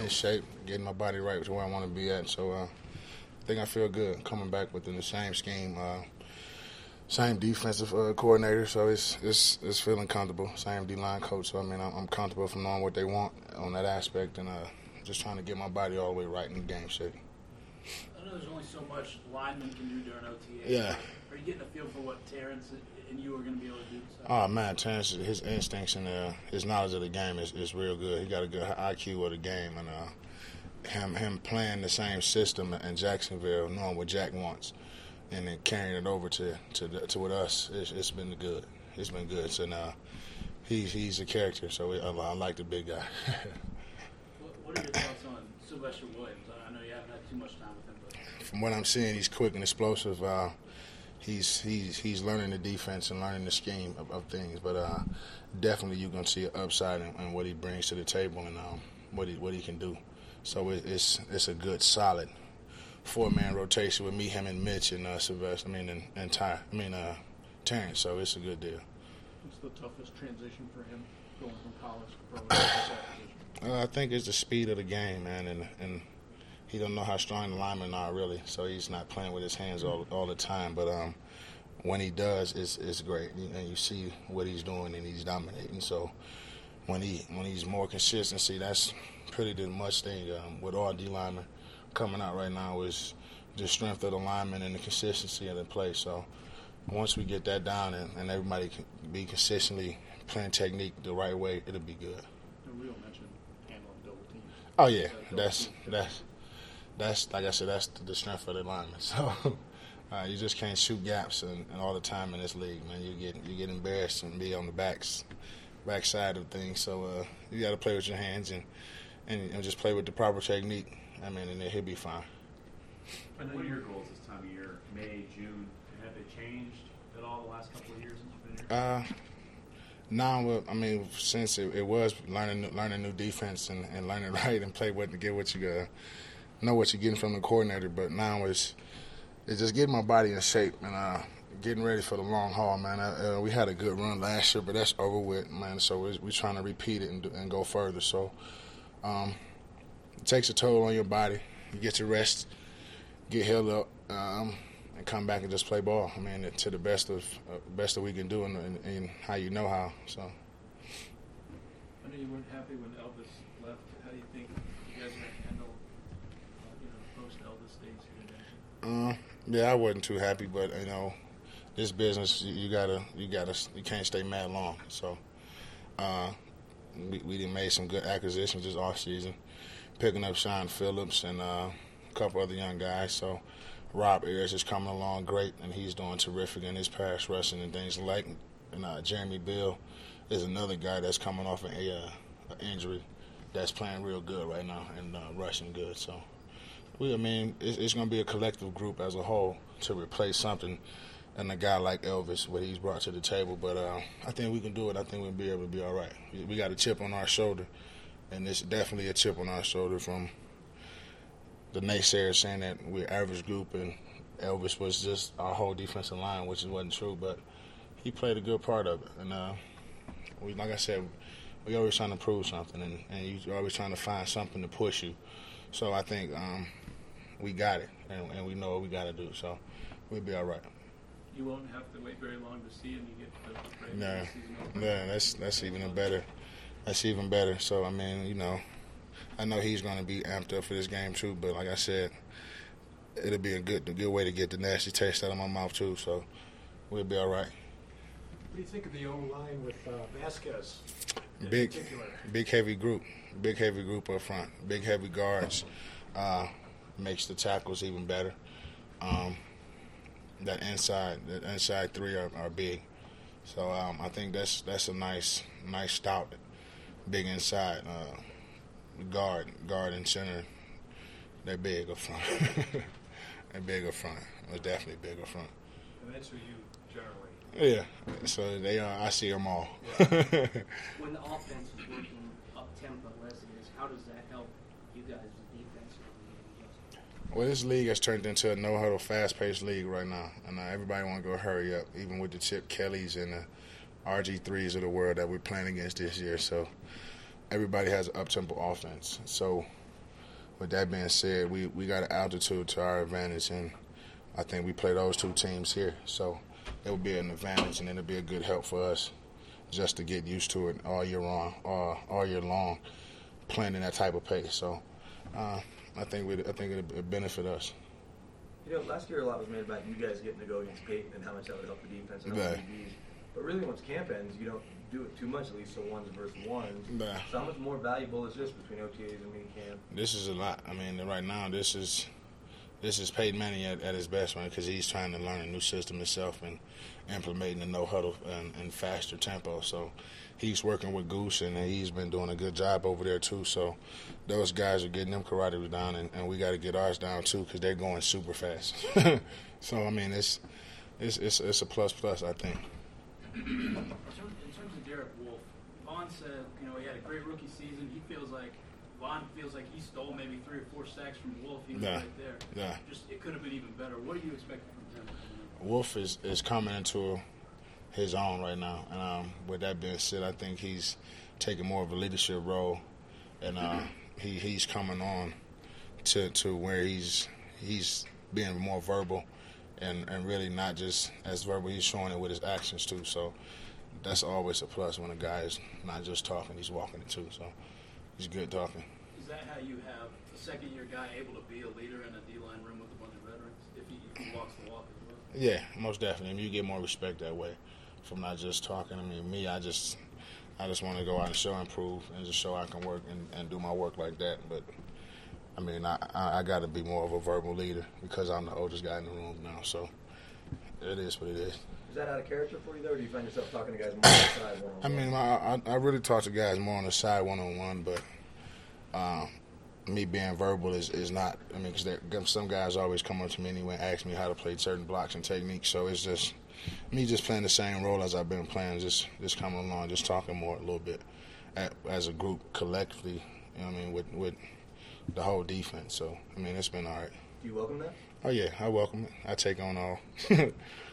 shape, getting my body right to where I want to be at. So I think I feel good coming back within the same scheme, same defensive coordinator. So it's feeling comfortable. Same D-line coach. So I mean, I'm comfortable from knowing what they want on that aspect, and just trying to get my body all the way right in the game shape. I know there's only so much linemen can do during OTA. Yeah. Are you getting a feel for what Terrence and you are going to be able to do? Oh, man, Terrence, his instincts and his knowledge of the game is real good. He got a good IQ of the game, and him playing the same system in Jacksonville, knowing what Jack wants, and then carrying it over to with us, it's been good. It's been good. So now he's a character, so I like the big guy. What are your thoughts on Sylvester Williams? I know you haven't had too much time with him, but From what I'm seeing, he's quick and explosive. He's learning the defense and learning the scheme of things, but definitely you're gonna see an upside in what he brings to the table and what he can do. So it's a good solid 4-man rotation with me, him, and Mitch and Sylvester. Terrence. So it's a good deal. What's the toughest transition for him going from college to pro? I think it's the speed of the game, man, and he don't know how strong the linemen are really, so he's not playing with his hands all the time. But when he does, it's great, and you see what he's doing, and he's dominating. So when he's more consistency, that's pretty much thing with all D linemen coming out right now is the strength of the linemen and the consistency of the play. So once we get that down and everybody can be consistently playing technique the right way, it'll be good. The real mention handling double teams. Oh yeah, that's like I said, that's the strength of the lineman. So you just can't shoot gaps and all the time in this league, man. You get embarrassed and be on the backside of things. So you got to play with your hands and just play with the proper technique. I mean, and he'll be fine. What are your goals this time of year? May, June, have they changed at all the last couple of years since you've been here? No, I mean, since it was learning new defense and learning right and play what to get what you know what you're getting from the coordinator. But now it's just getting my body in shape and getting ready for the long haul, man. We had a good run last year, but that's over with, man. So we're trying to repeat it and go further. So it takes a toll on your body. You get to rest, get healed up, and come back and just play ball. I mean, to the best of we can do and how you know how. So. I know you weren't happy when Elvis left. How do you think you guys are going to handle, post-Elvis days here? Yeah, I wasn't too happy, but this business you can't stay mad long. So we done made some good acquisitions this offseason, picking up Sean Phillips and a couple other young guys. So Rob Ayers is coming along great, and he's doing terrific in his pass rushing and things like. And Jeremy Bill is another guy that's coming off an injury that's playing real good right now and rushing good. So it's going to be a collective group as a whole to replace something and a guy like Elvis, what he's brought to the table. But I think we can do it. I think we'll be able to be all right. We got a chip on our shoulder, and it's definitely a chip on our shoulder from the naysayers saying that we're average group and Elvis was just our whole defensive line, which wasn't true. But he played a good part of it. And like I said, we always trying to prove something, and you're always trying to find something to push you. So I think we got it, and we know what we got to do. So we'll be all right. You won't have to wait very long to see him. You get the season over. Yeah, that's even better. That's even better. So I mean, I know he's going to be amped up for this game too. But like I said, it'll be a good way to get the nasty taste out of my mouth too. So we'll be all right. What do you think of the O-line with Vasquez? Big heavy group up front. Big heavy guards makes the tackles even better. That inside three are big. So I think that's a nice stout, big inside guard and center. They're big up front. They're big up front. They're definitely big up front. And that's who you generally. Yeah, so they are. I see them all. When the offense is working up tempo as it is, how does that help you guys defensively? Well, this league has turned into a no-huddle, fast-paced league right now, and everybody want to go hurry up, even with the Chip Kellys and the RG3s of the world that we're playing against this year. So everybody has an up-tempo offense. So with that being said, we got an altitude to our advantage, and I think we play those two teams here. So it would be an advantage, and it'll be a good help for us just to get used to it all year long, playing in that type of pace. So I think it'll benefit us. You know, last year a lot was made about you guys getting to go against Peyton and how much that would help the defense and Right. help the DBs. But really, once camp ends, you don't do it too much, at least so ones versus ones. Right. So how much more valuable is this between OTAs and mini camp? This is a lot. I mean, right now, this is Peyton Manning at his best, man, because he's trying to learn a new system himself and implementing the no huddle and faster tempo. So he's working with Goose, and he's been doing a good job over there too. So those guys are getting them karates down, and we got to get ours down too because they're going super fast. So I mean, it's a plus, I think. In terms of Derek Wolfe, Vaughn said, he had a great rookie season. Vaughn feels like he stole maybe 3 or 4 sacks from Wolfe. He was right there. Yeah. Just it could have been even better. What are you expecting from him? Wolf is coming into his own right now, and with that being said, I think he's taking more of a leadership role, and he's coming on to where he's being more verbal, and really not just as verbal. He's showing it with his actions too. So that's always a plus when a guy is not just talking; he's walking it too. So he's good talking. Is that how you have a second-year guy able to be a leader in a D-line room with a bunch of veterans if he walks the walk as well? Yeah, most definitely. I mean, you get more respect that way from not just talking. I mean, me, I just want to go out and show and prove and just show I can work and do my work like that. But, I mean, I got to be more of a verbal leader because I'm the oldest guy in the room now. So it is what it is. Is that out of character for you, though, or do you find yourself talking to guys more on the side one-on-one? I mean, I really talk to guys more on the side one-on-one, but me being verbal is not. I mean, because some guys always come up to me anyway and ask me how to play certain blocks and techniques. So it's just me just playing the same role as I've been playing, just coming along, just talking more a little bit as a group collectively. You know what I mean, with the whole defense. So I mean, it's been all right. Do you welcome that? Oh yeah, I welcome it. I take on all.